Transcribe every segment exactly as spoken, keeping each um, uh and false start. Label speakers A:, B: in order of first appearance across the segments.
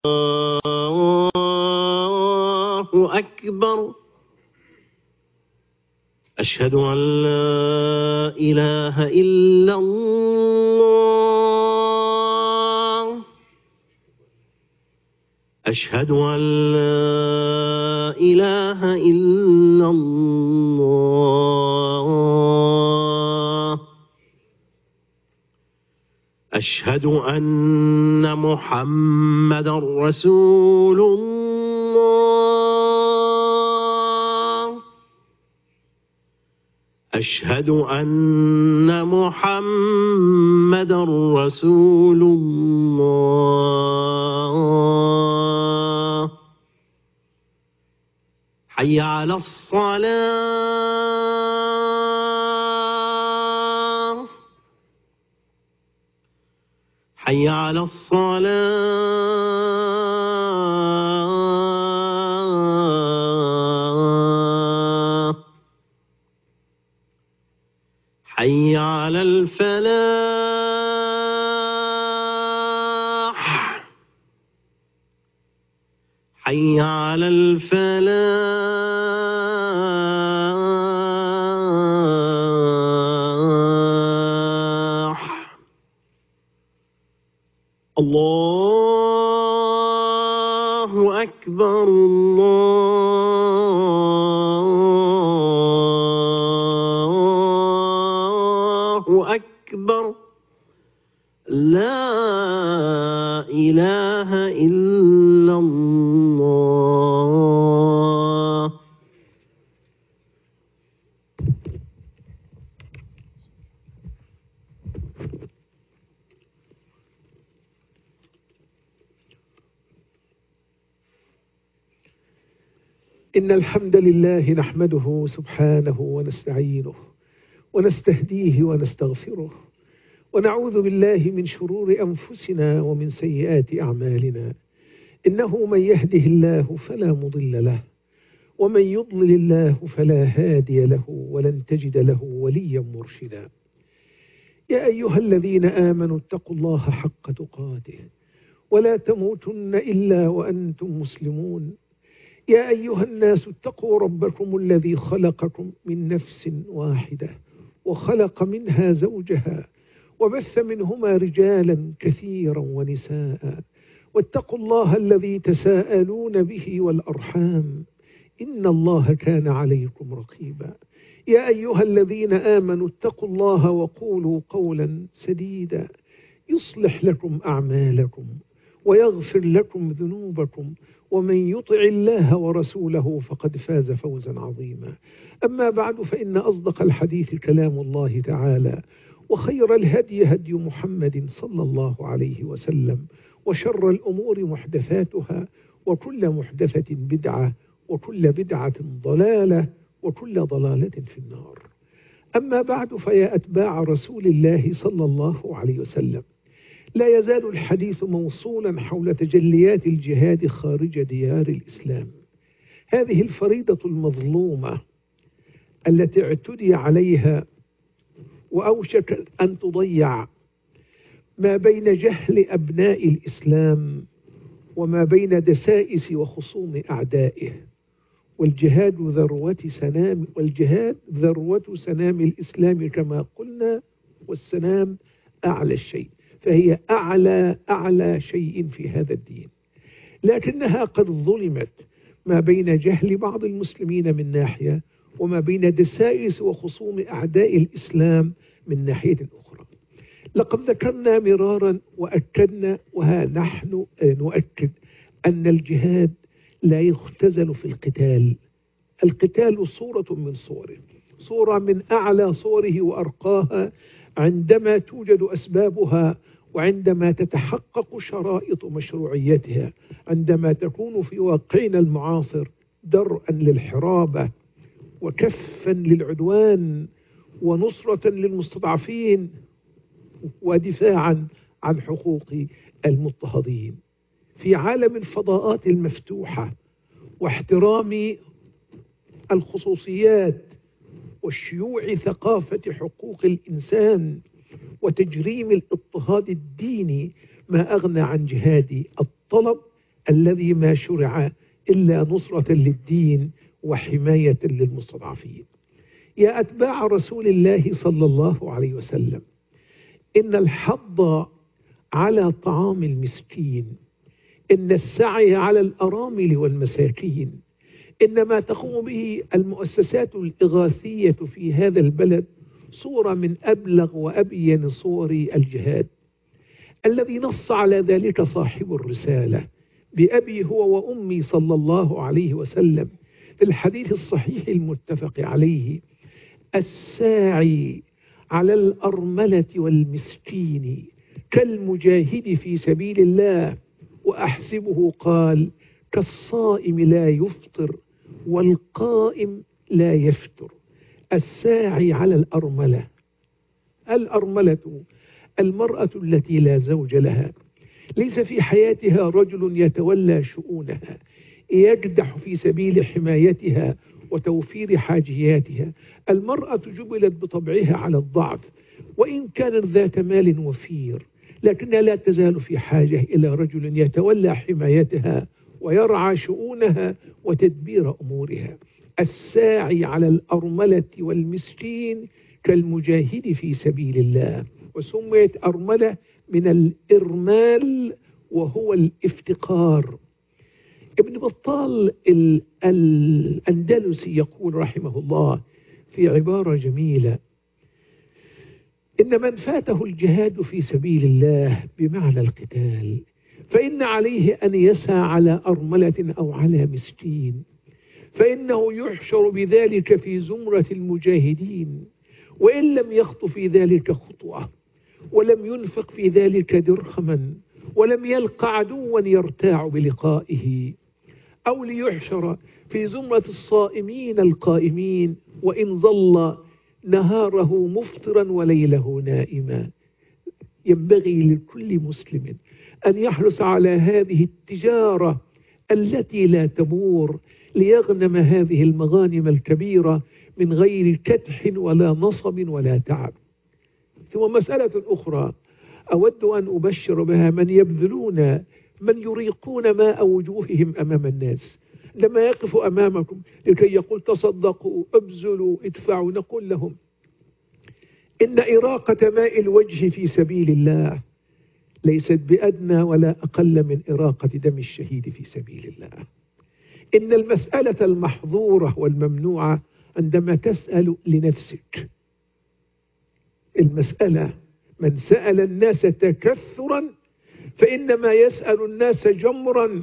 A: أكبر. أشهد أن لا إله إلا الله. أشهد أن لا إله إلا الله. أشهد أن محمدا رسول الله. أشهد أن محمدا رسول الله. حي على الصلاة. حي على الصلاة. حي على الفلاح. حي على الفلاح. الله أكبر. الله أكبر. لا إله إلا الله.
B: إن الحمد لله نحمده سبحانه ونستعينه ونستهديه ونستغفره ونعوذ بالله من شرور أنفسنا ومن سيئات أعمالنا. إنه من يهده الله فلا مضل له ومن يضلل الله فلا هادي له ولن تجد له وليا مرشدا. يا أيها الذين آمنوا اتقوا الله حق تقاته ولا تموتن إلا وأنتم مسلمون. يا أيها الناس اتقوا ربكم الذي خلقكم من نفس واحدة وخلق منها زوجها وبث منهما رجالا كثيرا ونساء واتقوا الله الذي تساءلون به والأرحام إن الله كان عليكم رقيبا. يا أيها الذين آمنوا اتقوا الله وقولوا قولا سديدا يصلح لكم أعمالكم ويغفر لكم ذنوبكم ومن يطع الله ورسوله فقد فاز فوزا عظيما. أما بعد فإن أصدق الحديث كلام الله تعالى وخير الهدي هدي محمد صلى الله عليه وسلم وشر الأمور محدثاتها وكل محدثة بدعة وكل بدعة ضلالة وكل ضلالة في النار. أما بعد فيا أتباع رسول الله صلى الله عليه وسلم، لا يزال الحديث موصولا حول تجليات الجهاد خارج ديار الإسلام، هذه الفريضة المظلومة التي اعتدي عليها وأوشك أن تضيع ما بين جهل أبناء الإسلام وما بين دسائس وخصوم أعدائه. والجهاد ذروة سنام والجهاد ذروة سنام الإسلام كما قلنا، والسنام أعلى الشيء، فهي أعلى أعلى شيء في هذا الدين. لكنها قد ظلمت ما بين جهل بعض المسلمين من ناحية وما بين دسائس وخصوم أعداء الإسلام من ناحية أخرى. لقد ذكرنا مرارا وأكدنا، وها نحن نؤكد أن الجهاد لا يختزل في القتال. القتال صورة من صوره، صورة من أعلى صوره وأرقاها عندما توجد أسبابها وعندما تتحقق شرائط مشروعيتها، عندما تكون في واقعنا المعاصر درءا للحرابة وكفا للعدوان ونصرة للمستضعفين ودفاعا عن حقوق المضطهدين. في عالم الفضاءات المفتوحة واحترام الخصوصيات وشيوع ثقافة حقوق الإنسان وتجريم الاضطهاد الديني، ما أغنى عن جهاد الطلب الذي ما شرع إلا نصرة للدين وحماية للمستضعفين. يا أتباع رسول الله صلى الله عليه وسلم، إن الحض على طعام المسكين، إن السعي على الأرامل والمساكين، إن ما تقوم به المؤسسات الإغاثية في هذا البلد صورة من أبلغ وأبين صور الجهاد، الذي نص على ذلك صاحب الرسالة بأبي هو وأمي صلى الله عليه وسلم في الحديث الصحيح المتفق عليه: الساعي على الأرملة والمسكين كالمجاهد في سبيل الله، وأحسبه قال: كالصائم لا يفطر والقائم لا يفتر. الساعي على الأرملة، الأرملة المرأة التي لا زوج لها، ليس في حياتها رجل يتولى شؤونها يجدح في سبيل حمايتها وتوفير حاجياتها. المرأة جبلت بطبعها على الضعف، وإن كانت ذات مال وفير لكنها لا تزال في حاجة إلى رجل يتولى حمايتها ويرعى شؤونها وتدبير أمورها. الساعي على الأرملة والمسكين كالمجاهد في سبيل الله. وسميت أرملة من الإرمال وهو الافتقار. ابن بطال الأندلسي يقول رحمه الله في عبارة جميلة: إن من فاته الجهاد في سبيل الله بمعنى القتال فإن عليه أن يسعى على أرملة أو على مسكين، فإنه يحشر بذلك في زمرة المجاهدين، وإن لم يخط في ذلك خطوة ولم ينفق في ذلك درهما ولم يلق عدوا يرتاع بلقائه، أو ليحشر في زمرة الصائمين القائمين وإن ظل نهاره مفطرا وليله نائما. ينبغي لكل مسلم أن يحرص على هذه التجارة التي لا تبور ليغنم هذه المغانم الكبيرة من غير كدح ولا نصب ولا تعب. ثم مسألة أخرى أود أن أبشر بها من يبذلون، من يريقون ماء وجوههم أمام الناس، لما يقف أمامكم لكي يقول تصدقوا ابذلوا ادفعوا، نقول لهم إن إراقة ماء الوجه في سبيل الله ليست بأدنى ولا أقل من إراقة دم الشهيد في سبيل الله. إن المسألة المحظورة والممنوعة عندما تسأل لنفسك. المسألة من سأل الناس تكثرا فإنما يسأل الناس جمرا،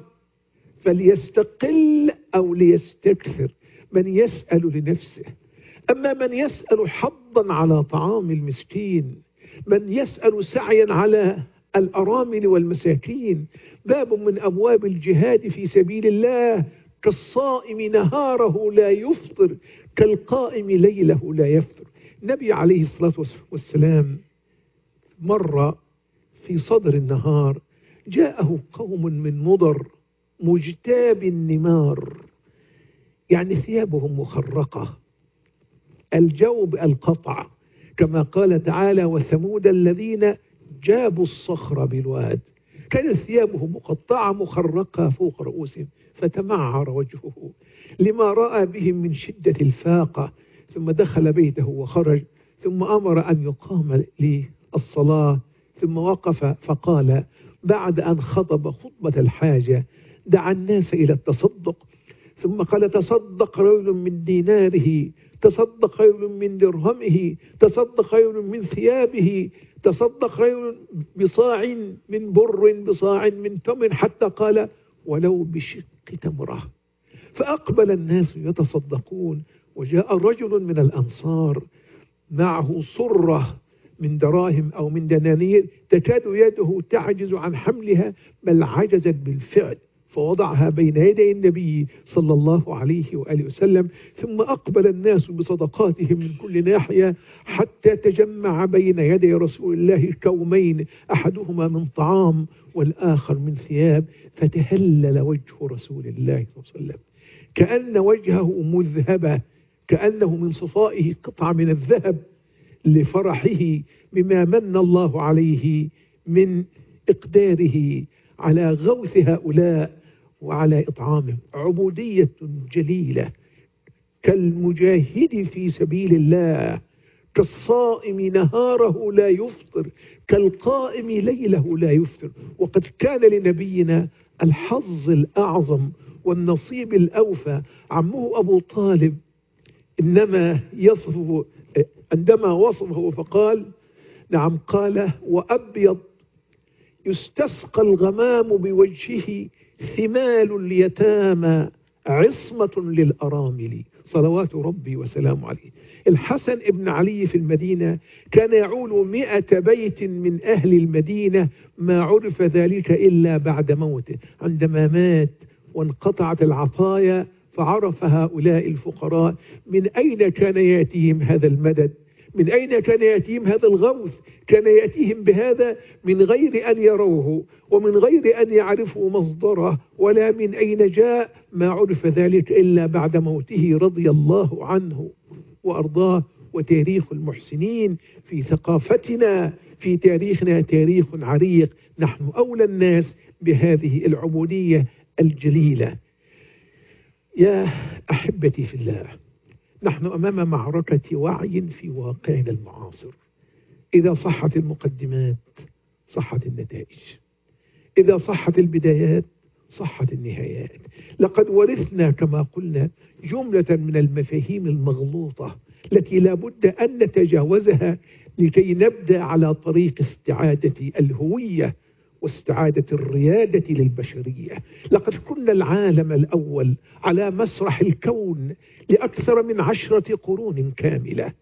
B: فليستقل أو ليستكثر من يسأل لنفسه. أما من يسأل حظا على طعام المسكين، من يسأل سعيا على الأرامل والمساكين، باب من أبواب الجهاد في سبيل الله. كالصائم نهاره لا يفطر كالقائم ليله لا يفتر. النبي عليه الصلاة والسلام مر في صدر النهار جاءه قوم من مضر مجتاب النمار، يعني ثيابهم مخرقة، الجوب القطع، كما قال تعالى: وثمود الذين جابوا الصخر بالواد. كانت ثيابه مقطعة مخرقة فوق رؤوسهم، فتمعر وجهه لما رأى بهم من شدة الفاقة. ثم دخل بيته وخرج، ثم أمر أن يقام للصلاة، ثم وقف فقال بعد أن خطب خطبة الحاجة: دعا الناس إلى التصدق، ثم قال: تصدق رجل من ديناره، تصدق رجل من درهمه، تصدق رجل من ثيابه، تصدق رجل بصاع من بر، بصاع من تمر، حتى قال: ولو بشق تمرة. فأقبل الناس يتصدقون، وجاء رجل من الأنصار معه صرة من دراهم أو من دنانير تكاد يده تعجز عن حملها، بل عجزت بالفعل، فوضعها بين يدي النبي صلى الله عليه وآله وسلم. ثم أقبل الناس بصدقاتهم من كل ناحية حتى تجمع بين يدي رسول الله كومين، أحدهما من طعام والآخر من ثياب، فتهلل وجه رسول الله صلى الله عليه وسلم كأن وجهه مذهبة، كأنه من صفائه قطعة من الذهب، لفرحه بما من الله عليه من إقداره على غوث هؤلاء وعلى إطعامهم، عبودية جليلة كالمجاهد في سبيل الله، كالصائم نهاره لا يفطر، كالقائم ليله لا يفتر. وقد كان لنبينا الحظ الأعظم والنصيب الأوفى. عمه أبو طالب إنما يصفه عندما وصفه فقال نعم قال وأبيض يستسقى الغمام بوجهه ثمال اليتامى عصمة للأرامل صلوات ربي وسلام عليه. الحسن ابن علي في المدينة كان يعول مئة بيت من أهل المدينة، ما عرف ذلك إلا بعد موته، عندما مات وانقطعت العطايا فعرف هؤلاء الفقراء من أين كان يأتيهم هذا المدد، من أين كان يأتيهم هذا الغوث. كان يأتيهم بهذا من غير أن يروه ومن غير أن يعرفوا مصدره ولا من أين جاء، ما عرف ذلك إلا بعد موته رضي الله عنه وأرضاه. وتاريخ المحسنين في ثقافتنا في تاريخنا تاريخ عريق، نحن أولى الناس بهذه العبودية الجليلة. يا أحبتي في الله، نحن أمام معركة وعي في واقعنا المعاصر. إذا صحت المقدمات صحت النتائج، إذا صحت البدايات صحت النهايات. لقد ورثنا كما قلنا جملة من المفاهيم المغلوطة التي لا بد أن نتجاوزها لكي نبدأ على طريق استعادة الهوية واستعادة الريادة للبشرية. لقد كنا العالم الأول على مسرح الكون لأكثر من عشرة قرون كاملة،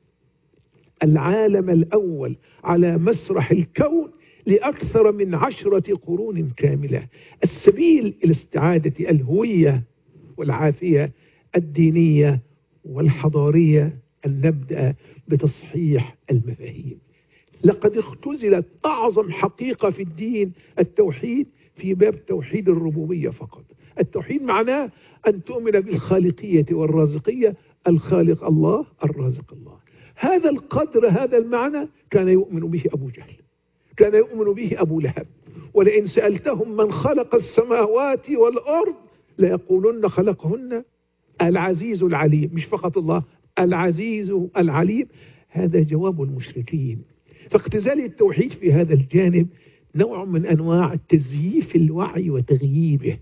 B: العالم الأول على مسرح الكون لأكثر من عشرة قرون كاملة. السبيل إلى استعادة الهوية والعافية الدينية والحضارية أن نبدأ بتصحيح المفاهيم. لقد اختزلت أعظم حقيقة في الدين التوحيد في باب توحيد الربوبية فقط. التوحيد معناه أن تؤمن بالخالقية والرازقية، الخالق الله الرازق الله. هذا القدر هذا المعنى كان يؤمن به أبو جهل، كان يؤمن به أبو لهب. ولئن سألتهم من خلق السماوات والأرض ليقولن خلقهن العزيز العليم، مش فقط الله، العزيز العليم. هذا جواب المشركين. فاختزال التوحيد في هذا الجانب نوع من أنواع تزييف الوعي وتغييبه.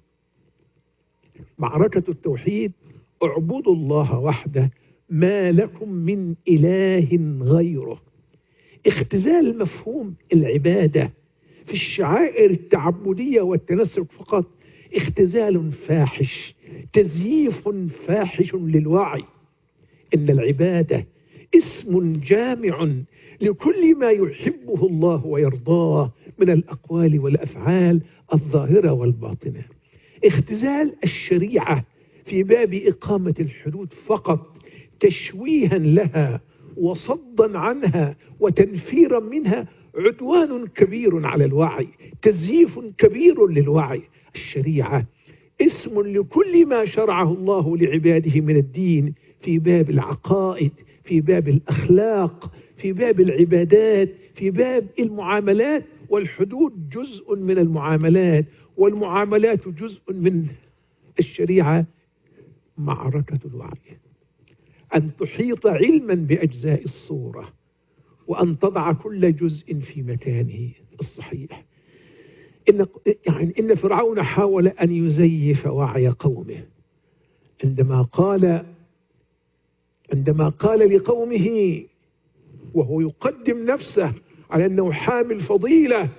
B: معركة التوحيد اعبدوا الله وحده ما لكم من إله غيره. اختزال مفهوم العبادة في الشعائر التعبدية والتنسك فقط اختزال فاحش، تزييف فاحش للوعي. إن العبادة اسم جامع لكل ما يحبه الله ويرضاه من الأقوال والأفعال الظاهرة والباطنة. اختزال الشريعة في باب إقامة الحدود فقط تشويها لها وصدا عنها وتنفيرا منها عدوان كبير على الوعي، تزييف كبير للوعي. الشريعة اسم لكل ما شرعه الله لعباده من الدين في باب العقائد، في باب الأخلاق، في باب العبادات، في باب المعاملات. والحدود جزء من المعاملات والمعاملات جزء من الشريعة. معركة الوعي أن تحيط علما بأجزاء الصورة وأن تضع كل جزء في مكانه الصحيح. إن, يعني إن فرعون حاول أن يزيف وعي قومه عندما قال عندما قال لقومه وهو يقدم نفسه على أنه حامل فضيلة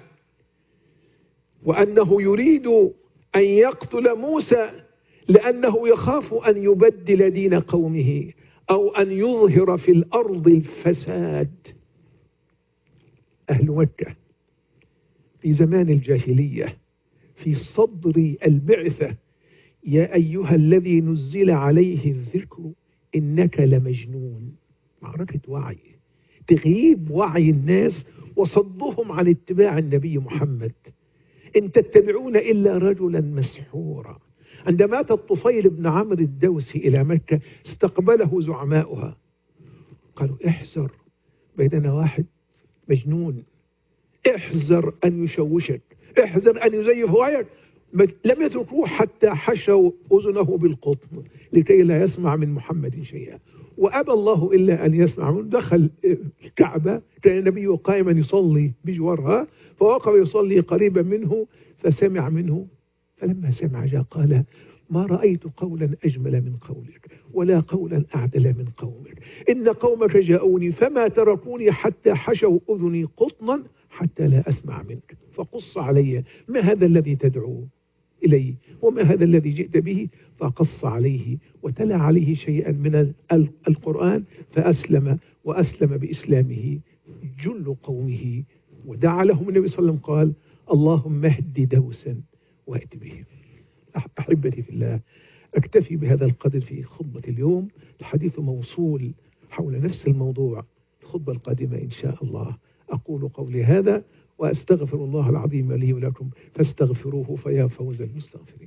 B: وأنه يريد أن يقتل موسى لأنه يخاف أن يبدل دين قومه أو أن يظهر في الأرض الفساد. أهل مكة في زمان الجاهلية في صدر البعثة يا أيها الذي نزل عليه الذكر إنك لمجنون. معركة وعي، تغييب وعي الناس وصدهم عن اتباع النبي محمد. إن تتبعون إلا رجلا مسحورا. عندما أتى الطفيل بن عمرو الدوسي إلى مكة استقبله زعماؤها قالوا احذر، بيننا واحد مجنون، احذر أن يشوشك، احذر أن يزيف وعيك. لم يتركوه حتى حشوا أذنه بالقطن لكي لا يسمع من محمد شيئا، وأبى الله إلا أن يسمع منه. دخل الكعبة، كان النبي قائما يصلي بجوارها، فوقف يصلي قريبا منه فسمع منه، فلما سمع جاء قال: ما رأيت قولا أجمل من قولك ولا قولا أعدل من قومك، إن قومك جاءوني فما تركوني حتى حشوا أذني قطنا حتى لا أسمع منك، فقص علي ما هذا الذي تدعو إليه وما هذا الذي جئت به. فقص عليه وتلا عليه شيئا من القرآن، فأسلم، وأسلم بإسلامه جل قومه، ودعا لهم النبي صلى الله عليه وسلم قال: اللهم اهد دوسا وأت بهم. أحبتي في الله، أكتفي بهذا القدر في خطبة اليوم. الحديث موصول حول نفس الموضوع الخطبة القادمة إن شاء الله. أقول قولي هذا وأستغفر الله العظيم لي ولكم، فاستغفروه فيا فوز المستغفرين.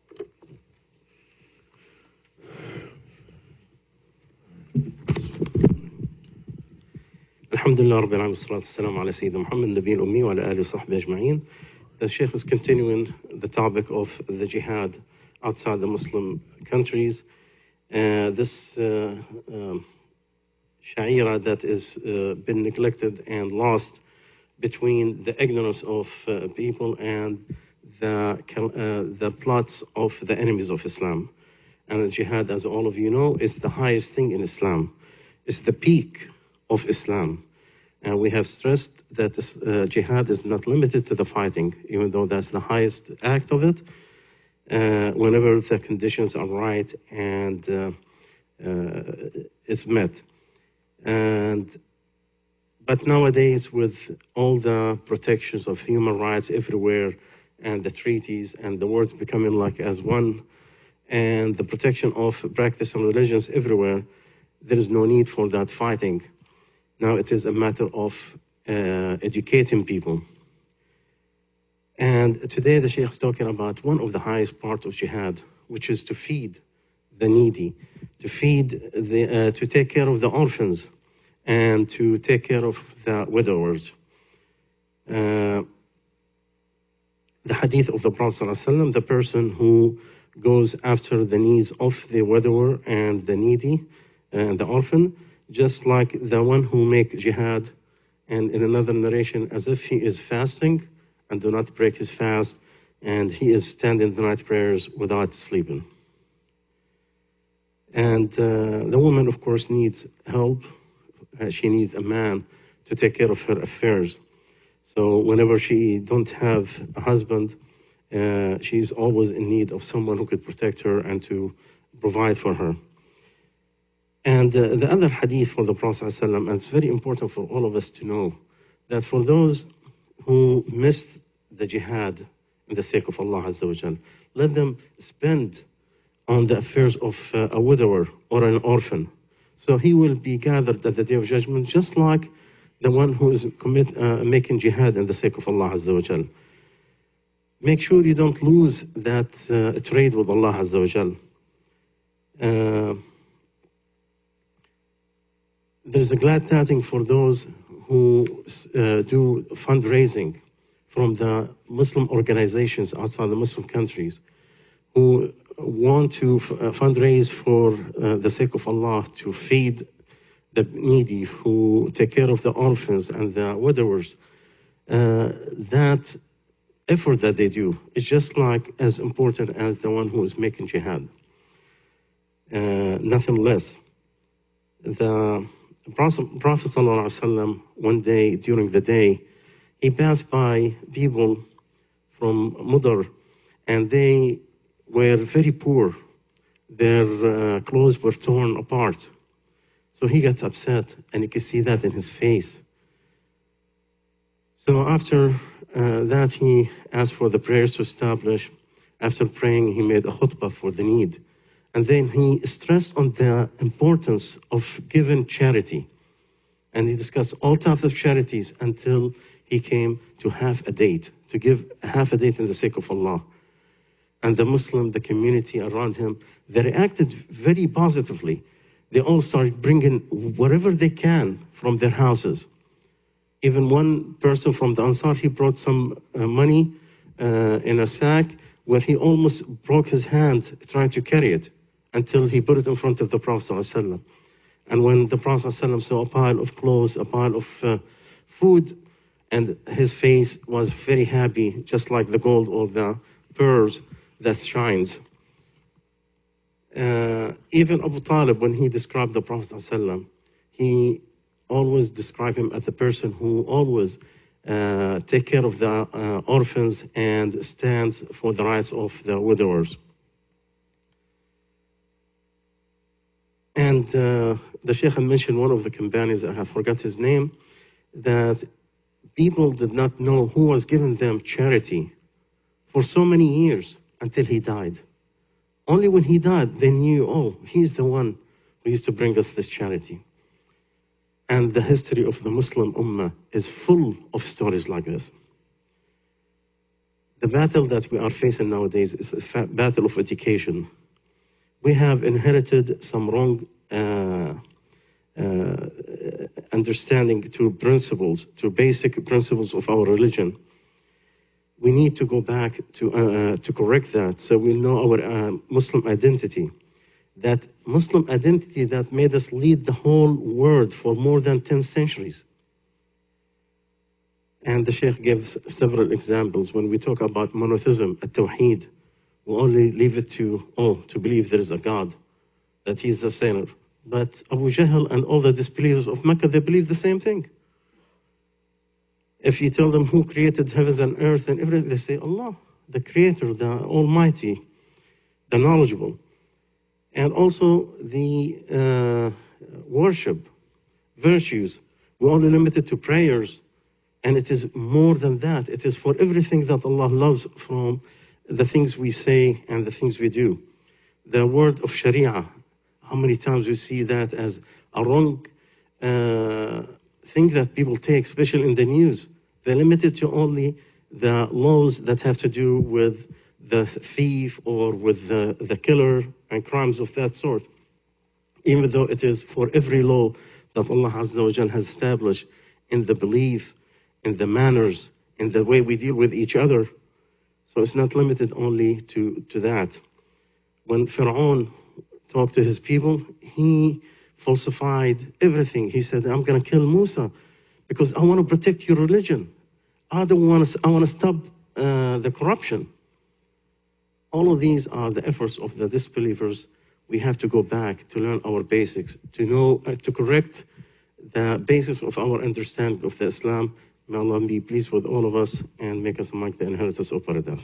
C: الحمد لله رب العالمين والصلاة والسلام على سيدنا محمد النبي الأمي وعلى آله وصحبه أجمعين. The Sheikh is continuing the topic of the jihad outside the Muslim countries. Uh, this uh, um, sha'ira that is uh, been neglected and lost between the ignorance of uh, people and the, uh, the plots of the enemies of Islam. And the jihad, as all of you know, is the highest thing in Islam. It's the peak of Islam. And we have stressed that this, uh, jihad is not limited to the fighting, even though that's the highest act of it, uh, whenever the conditions are right and uh, uh, it's met. And but nowadays, with all the protections of human rights everywhere, and the treaties, and the world becoming like as one, and the protection of practice and religions everywhere, there is no need for that fighting. Now it is a matter of uh, educating people. And today the Sheikh is talking about one of the highest parts of jihad, which is to feed the needy, to feed the, uh, to take care of the orphans, and to take care of the widowers. Uh, the hadith of the Prophet ﷺ, the person who goes after the needs of the widower and the needy and the orphan, just like the one who make jihad, and in another narration, as if he is fasting and do not break his fast, and he is standing the night prayers without sleeping. And uh, the woman, of course, needs help. Uh, she needs a man to take care of her affairs. So whenever she don't have a husband, uh, she's always in need of someone who could protect her and to provide for her. And uh, the other hadith for the Prophet ﷺ, and it's very important for all of us to know, that for those who missed the jihad in the sake of Allah Azza wa Jal, let them spend on the affairs of uh, a widower or an orphan. So he will be gathered at the Day of Judgment just like the one who is commit, uh, making jihad in the sake of Allah Azza wa Jal. Make sure you don't lose that uh, trade with Allah Azza wa Jal. Uh, there's a glad tidings for those who uh, do fundraising from the Muslim organizations outside the Muslim countries, who want to f- uh, fundraise for uh, the sake of Allah, to feed the needy, who take care of the orphans and the widowers. Uh, that effort that they do is just like as important as the one who is making jihad. Uh, nothing less. The Prophet, Prophet ﷺ, one day during the day, he passed by people from Mudar, and they were very poor. Their uh, clothes were torn apart. So he got upset, and you could see that in his face. So after uh, that, he asked for the prayers to establish. After praying, he made a khutbah for the need. And then he stressed on the importance of giving charity. And he discussed all types of charities until he came to half a date, to give half a date in the sake of Allah. And the Muslim, the community around him, they reacted very positively. They all started bringing whatever they can from their houses. Even one person from the Ansar, he brought some uh, money uh, in a sack where he almost broke his hand trying to carry it until he put it in front of the Prophet ﷺ. And when the Prophet ﷺ saw a pile of clothes, a pile of uh, food, and his face was very happy, just like the gold or the pearls that shines. Uh, even Abu Talib, when he described the Prophet ﷺ, he always described him as the person who always uh, take care of the uh, orphans and stands for the rights of the widowers. And uh, the Sheikh mentioned one of the companions, I have forgot his name, that people did not know who was giving them charity for so many years until he died. Only when he died, they knew, oh, he's the one who used to bring us this charity. And the history of the Muslim Ummah is full of stories like this. The battle that we are facing nowadays is a battle of education. We have inherited some wrong uh, uh, understanding to principles, to basic principles of our religion. We need to go back to, uh, to correct that so we know our uh, Muslim identity. That Muslim identity that made us lead the whole world for more than ten centuries. And the Sheikh gives several examples. When we talk about monotheism, at-tawheed, we only leave it to, oh, to believe there is a God, that he's the sinner. But Abu Jahl and all the disbelievers of Mecca, they believe the same thing. If you tell them who created heavens and earth and everything, they say, Allah, the Creator, the Almighty, the Knowledgeable. And also the uh, worship, virtues, we only limit it to prayers. And it is more than that. It is for everything that Allah loves from the things we say and the things we do. The word of Sharia, how many times we see that as a wrong uh, thing that people take, especially in the news. They're limited to only the laws that have to do with the thief or with the, the killer and crimes of that sort. Even though it is for every law that Allah Azza wa Jal has established in the belief, in the manners, in the way we deal with each other. So it's not limited only to, to that. When Pharaoh talked to his people, he falsified everything. He said, I'm going to kill Musa because I want to protect your religion. I don't want to, I want to stop uh, the corruption. All of these are the efforts of the disbelievers. We have to go back to learn our basics, to know, uh, to correct the basis of our understanding of the Islam. May Allah be pleased with all of us and make us among the inheritors of paradise.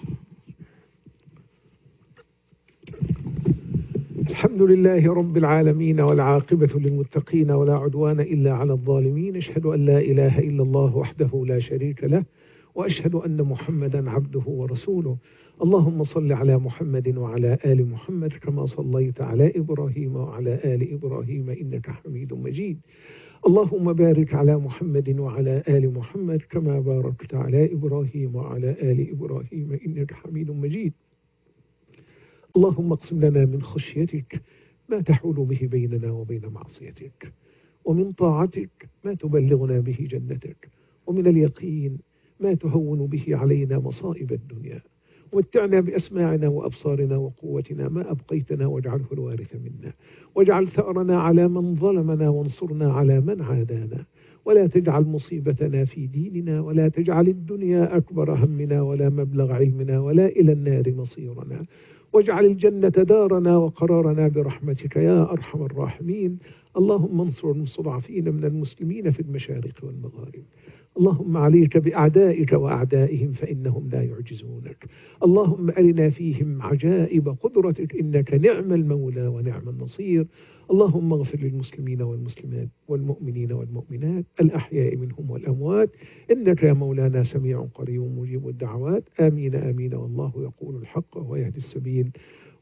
B: الحمد لله رب العالمين والعاقبة للمتقين ولا عدوان إلا على الظالمين. أشهد أن لا إله إلا الله وحده لا شريك له وأشهد أن محمدا عبده ورسوله. اللهم صل على محمد وعلى آل محمد كما صليت على إبراهيم وعلى آل إبراهيم إنك حميد مجيد. اللهم بارك على محمد وعلى آل محمد كما باركت على إبراهيم وعلى آل إبراهيم إنك حميد مجيد. اللهم اقسم لنا من خشيتك ما تحول به بيننا وبين معصيتك، ومن طاعتك ما تبلغنا به جنتك، ومن اليقين ما تهون به علينا مصائب الدنيا، ومتعنا بأسماعنا وأبصارنا وقوتنا ما أبقيتنا واجعله الوارث منا، واجعل ثأرنا على من ظلمنا وانصرنا على من عادانا، ولا تجعل مصيبتنا في ديننا، ولا تجعل الدنيا أكبر همنا ولا مبلغ علمنا ولا إلى النار مصيرنا، واجعل الجنة دارنا وقرارنا برحمتك يا أرحم الراحمين. اللهم انصر المستضعفين من المسلمين في المشارق والمغارب. اللهم عليك بأعدائك وأعدائهم فإنهم لا يعجزونك. اللهم أرنا فيهم عجائب قدرتك إنك نعم المولى ونعم النصير. اللهم اغفر للمسلمين والمسلمات والمؤمنين والمؤمنات الأحياء منهم والأموات إنك يا مولانا سميع قريب مجيب الدعوات. آمين آمين والله يقول الحق ويهدي السبيل